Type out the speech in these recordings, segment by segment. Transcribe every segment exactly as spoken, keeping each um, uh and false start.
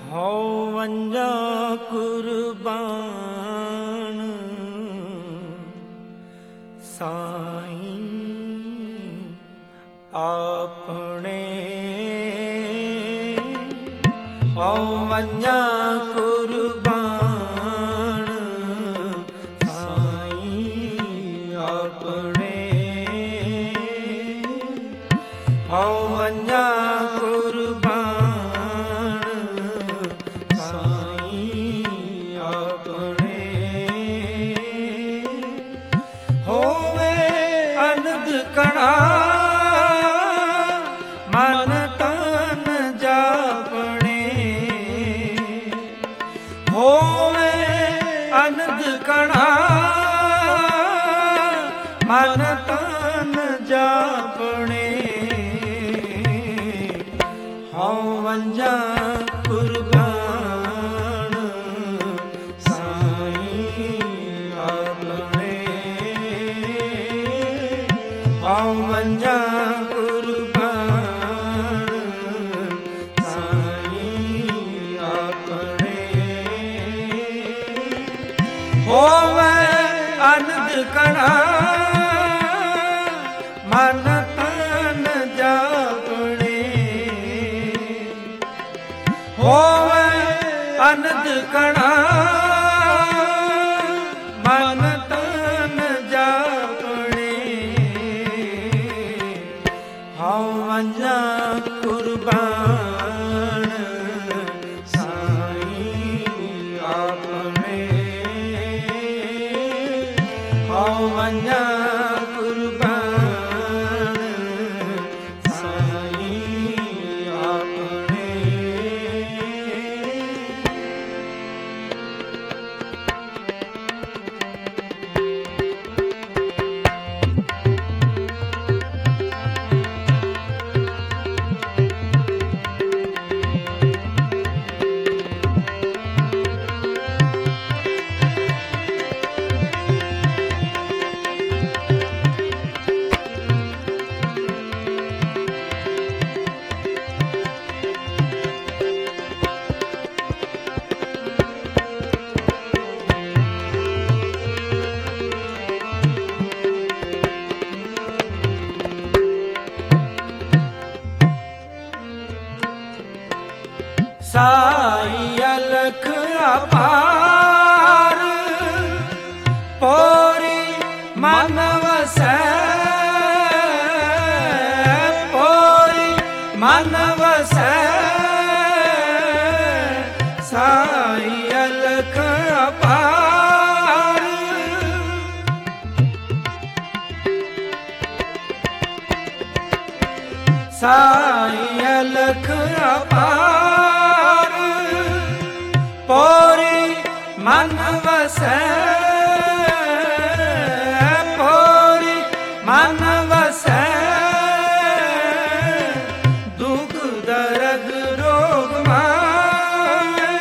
ਹਉ ਵੰਜਾ ਕੁਰਬਾਨ ਸਾਈਂ ਆਪਣੇ ਹਉ ਵੰਜਾ ਕੁਰਬਾਨ ਸਾਈਂ ਆਪਣੇ ਹਉ ਵੰਜਾ ਕੁਰਬਾਨ ਸਾਈਂ ਆਪਣੇ ਹੋਵੇ ਅਨੰਦ ਕਣਾ ਮਨ ਤਨ ਜਾਪਣੇ ਹੋਵੇ ਅਨੰਦ ਕਣਾ ਮਨ ਤਨ ਜਾਪਣੇ ਹਉ ਵੰਜਾ ਕੁਰਬਾਨ ਸਾਈਂ ਆਪਣੇ ਹਉ ਵੰਜਾ ਕੁਰਬਾਨ ਸਾਈਂ ਆਪਣੇ ਹੋਵੇ ਅਨੰਦ ਕਣਾ ਮਨ ਤਨ ਜਾਪਣੇ ਹੋਵੇ ਅਨੰਦ ਕਣਾ ਮਨ ਤਨ ਜਾਪਣੇ ਹਉ ਵੰਜਾ ਕੁਰਬਾਨ ਸਾਈਂ ਆਪਣੇ ਹਉ ਵੰਜਾ ਕੁਰਬਾਨ ਸਾਈਂ ਆਪਣੇ ਸਾਈ ਅਲਖ ਅਪਾਰ ਪੋਰੀ ਮਨ ਵਸੈ ਪੋਰੀ ਮਨ ਵਸੈ ਸਾਈ ਅਲਖ ਅਪਾਰ ਸਾਈ ਅਲਖ ਅਪਾਰ ਪੋਰੀ ਮਨ ਵਸੈ ਪੋਰੀ ਮਨ ਵਸੈ ਦੁਖ ਦਰਦ ਰੋਗ ਮਾਏ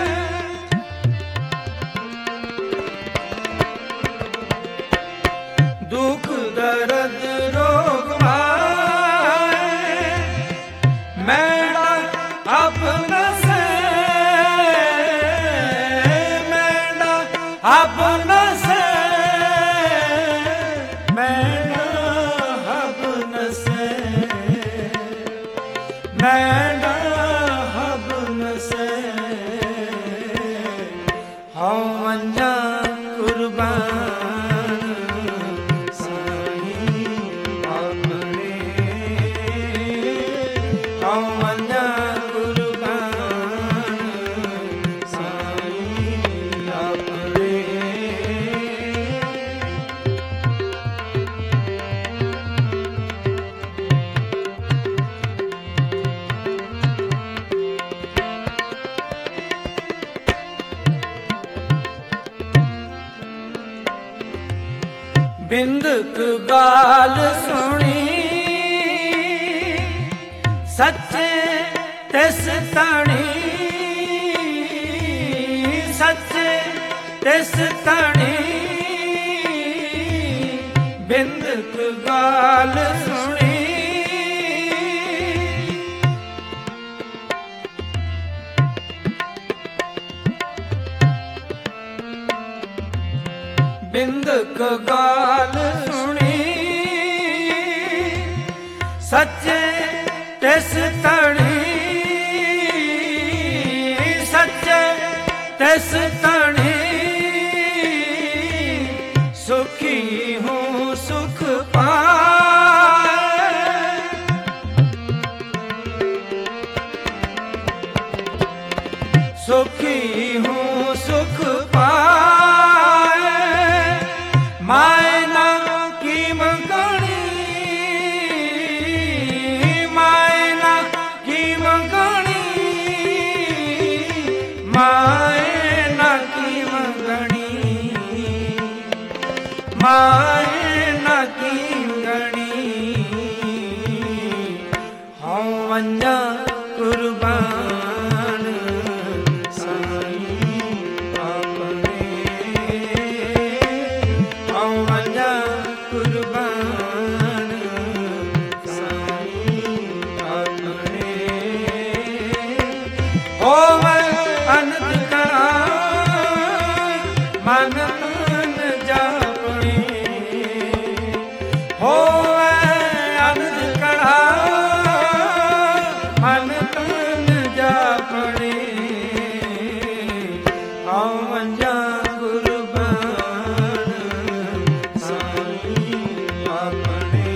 ਦੁਖ ਦਰਦ ਰੋਗ ਮਾਏ ਮੈੜਾ ਆਪਣਾ ਆਪਨਾ ਸੇ ਮੈਂਡਾ ਆਪਨਾ ਸੇ ਮੈਂਡਾ ਆਪਨਾ ਸੇ ਹਉ ਵੰਜਾ ਕੁਰਬਾਨ ਸਾਈਂ ਆਪਣੇ ਹਉ ਵੰਜਾ ਕੁਰਬਾਨ ਸਾਈਂ ਆਪਣੇ ਬਿੰਦਕ ਗਾਲ ਸੁਣੀ ਸੱਚੇ ਤਿਸ ਤਾਣੀ ਸੱਚੇ ਤਿਸ ਤਾਣੀ ਬਿੰਦਕ ਗਾਲ ਸੁਣੀ बिंदक गाल सुनी सच्चे तिस तणी सच्चे तिस तणी सुखी हूँ सुख पाए सुखी हूँ सुख पाए मायना की मंगणी मायना की मंगणी मायना की मंगणी मायना की मंगणी हाँ वंजा कुर्बान मन तन जापणी हो अनंद कड़ा मन तन जापणी आओ मंजा कुर्बान साईं अपने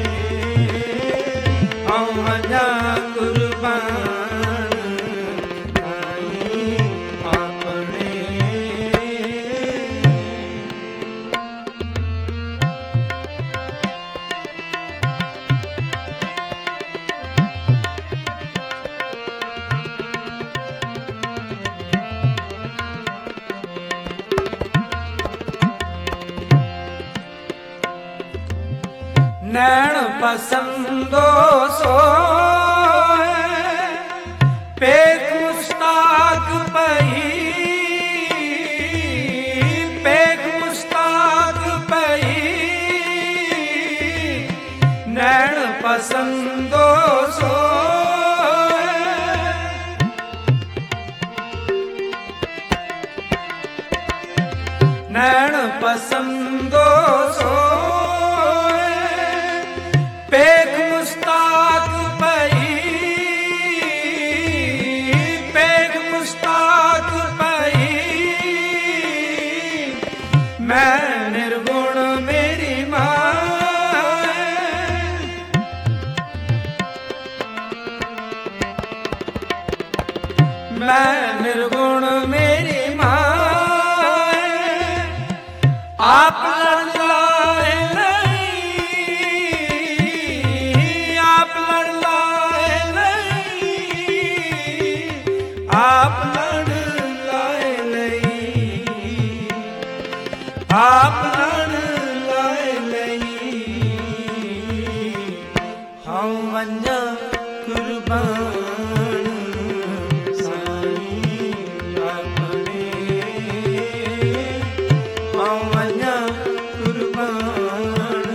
आओ मंजा कुर्बान नैन पसंदो सो पेख मुस्ताक पई पेख मुस्ताक पई नैन पसंदो सो नैन पसंदो सो पेख मुस्ताक पई पेख मुस्ताक पई मैं निर्गुण मेरी मां मैं निर्गुण मेरी मां आप लड़ लाए आप लड़ लाए नहीं आप लड़ लाए नहीं हम वंजा कुर्बान साईं अपने हम वंजा कुर्बान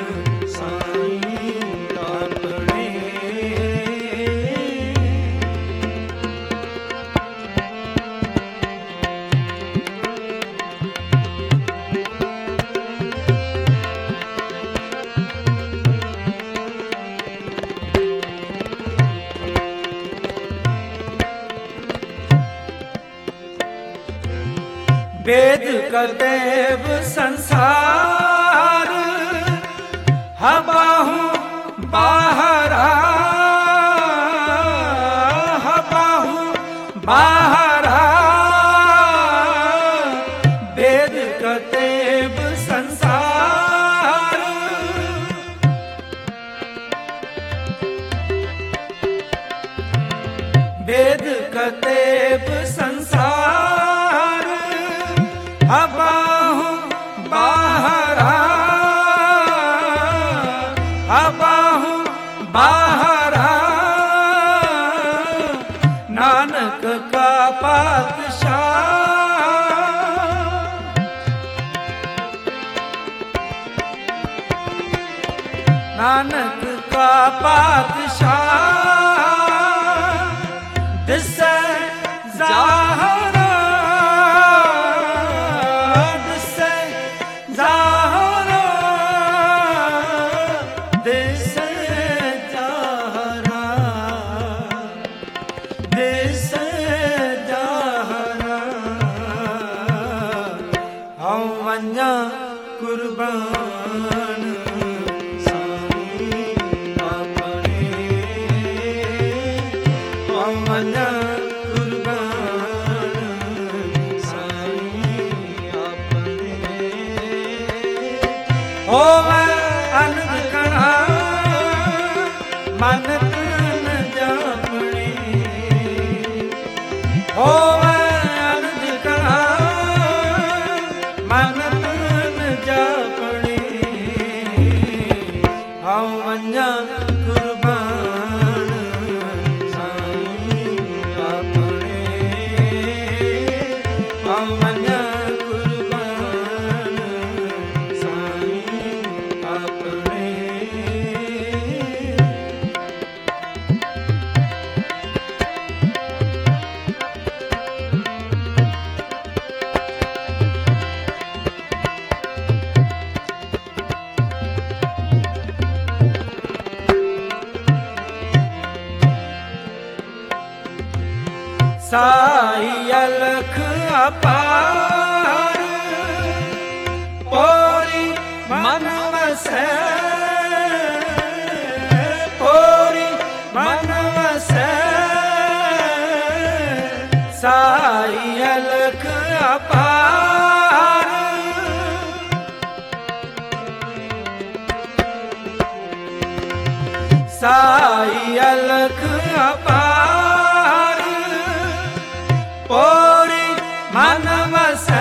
साईं अपने वेद कदेव संसार हबाहू बाहरा हबाहू बाहरा वेद कदेव संसार वेद कदेव संसार हबाहू बाहरा हबाहू बाहरा नानक का पातशाह नानक का पातशाह दिसे जाहरा दिसे मञा कुर्बान साईं अपने होवे अनंद कणा मन तन जापणे होवे अनंद कणा मन तन जापणे हऊं मञा कुर्बान साईं अपने हऊं मञा कुर्बान साईं अपने साई अलख अपार पोरी मन वसै पोरी मन वसै साई अलख अपार साई अलख अपार पोरी मन वसै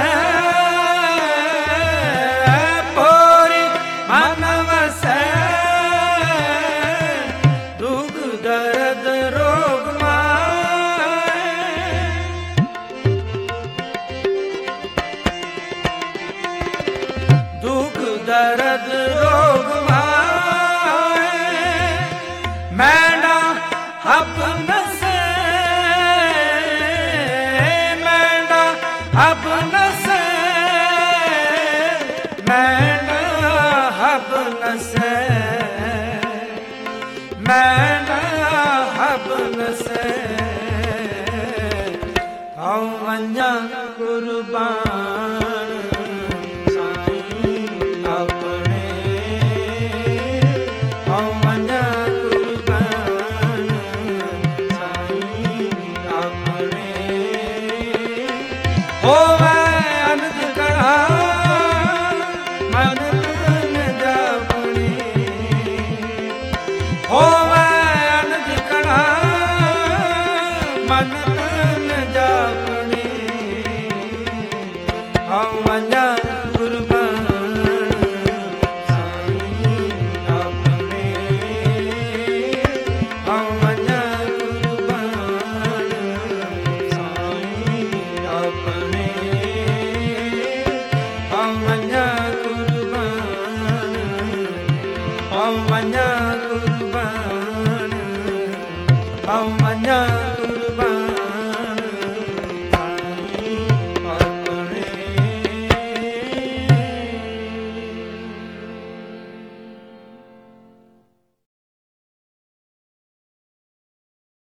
पोरी मन वसै दुख दर्द रोग माए दुख दर्द रोग माए मैना अपना अब न से मैं अब न से मैं अब न से हऊं मञा कुर्बान साईं अपने हऊं मञा कुर्बान साईं अपने होवे अनंद कणा मन तन जापणे होवे अनंद कणा मन तन जापणे हऊं मञा कुर्बान साईं अपने हऊं मञा कुर्बान साईं अपने हऊं मञा कुर्बान हऊं मञा कुर्बान हऊं मञा कुर्बान